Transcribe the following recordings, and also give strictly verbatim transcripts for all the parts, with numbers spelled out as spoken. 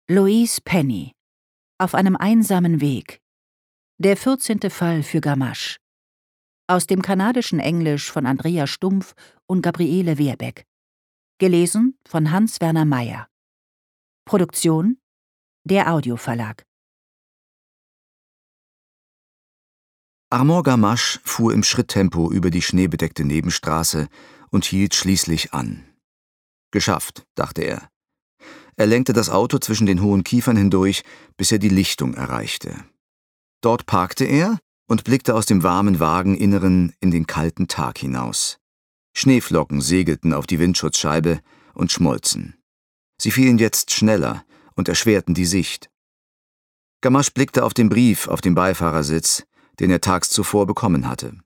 Louise Penny. Auf einem einsamen Weg. Der vierzehnte Fall für Gamache. Aus dem kanadischen Englisch von Andrea Stumpf und Gabriele Wehrbeck. Gelesen von Hans-Werner Meyer. Produktion: der Audioverlag. Armand Gamache fuhr im Schritttempo über die schneebedeckte Nebenstraße und hielt schließlich an. Geschafft, dachte er. Er lenkte das Auto zwischen den hohen Kiefern hindurch, bis er die Lichtung erreichte. Dort parkte er und blickte aus dem warmen Wageninneren in den kalten Tag hinaus. Schneeflocken segelten auf die Windschutzscheibe und schmolzen. Sie fielen jetzt schneller und erschwerten die Sicht. Gamache blickte auf den Brief auf dem Beifahrersitz, den er tags zuvor bekommen hatte.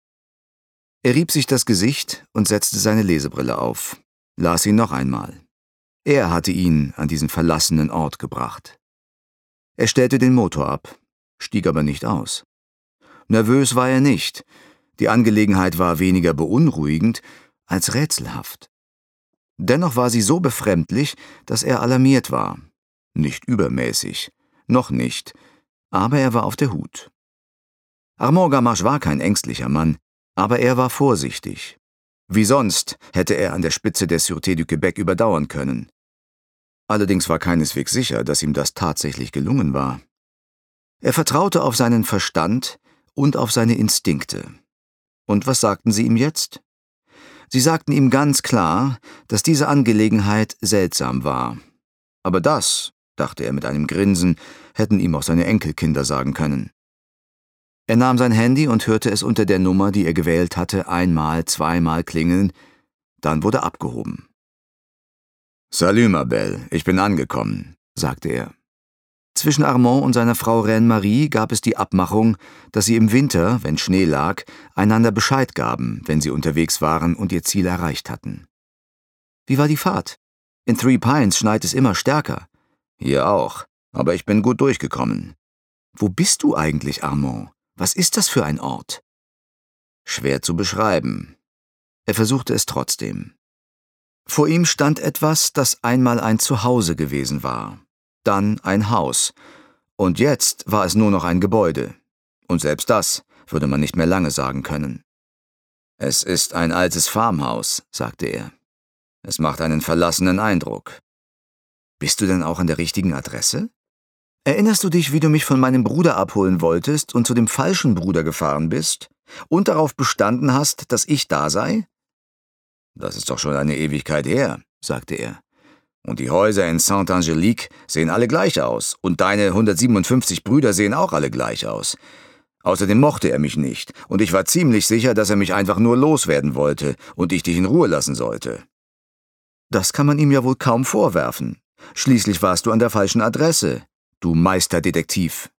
Er rieb sich das Gesicht und setzte seine Lesebrille auf, las ihn noch einmal. Er hatte ihn an diesen verlassenen Ort gebracht. Er stellte den Motor ab, stieg aber nicht aus. Nervös war er nicht. Die Angelegenheit war weniger beunruhigend als rätselhaft. Dennoch war sie so befremdlich, dass er alarmiert war. Nicht übermäßig, noch nicht, aber er war auf der Hut. Armand Gamache war kein ängstlicher Mann, aber er war vorsichtig. Wie sonst hätte er an der Spitze der Sûreté du Québec überdauern können. Allerdings war keineswegs sicher, dass ihm das tatsächlich gelungen war. Er vertraute auf seinen Verstand und auf seine Instinkte. Und was sagten sie ihm jetzt? Sie sagten ihm ganz klar, dass diese Angelegenheit seltsam war. Aber das, dachte er mit einem Grinsen, hätten ihm auch seine Enkelkinder sagen können. Er nahm sein Handy und hörte es unter der Nummer, die er gewählt hatte, einmal, zweimal klingeln, dann wurde abgehoben. »Salut, ma belle, ich bin angekommen«, sagte er. Zwischen Armand und seiner Frau Reine-Marie gab es die Abmachung, dass sie im Winter, wenn Schnee lag, einander Bescheid gaben, wenn sie unterwegs waren und ihr Ziel erreicht hatten. »Wie war die Fahrt? In Three Pines schneit es immer stärker.« »Hier auch, aber ich bin gut durchgekommen.« »Wo bist du eigentlich, Armand? Was ist das für ein Ort?« Schwer zu beschreiben. Er versuchte es trotzdem. Vor ihm stand etwas, das einmal ein Zuhause gewesen war, dann ein Haus, und jetzt war es nur noch ein Gebäude. Und selbst das würde man nicht mehr lange sagen können. »Es ist ein altes Farmhaus«, sagte er. »Es macht einen verlassenen Eindruck.« »Bist du denn auch an der richtigen Adresse? Erinnerst du dich, wie du mich von meinem Bruder abholen wolltest und zu dem falschen Bruder gefahren bist und darauf bestanden hast, dass ich da sei?« »Das ist doch schon eine Ewigkeit her«, sagte er. »Und die Häuser in Saint-Angélique sehen alle gleich aus, und deine hundertsiebenundfünfzig Brüder sehen auch alle gleich aus. Außerdem mochte er mich nicht, und ich war ziemlich sicher, dass er mich einfach nur loswerden wollte und ich dich in Ruhe lassen sollte.« »Das kann man ihm ja wohl kaum vorwerfen. Schließlich warst du an der falschen Adresse, du Meisterdetektiv.«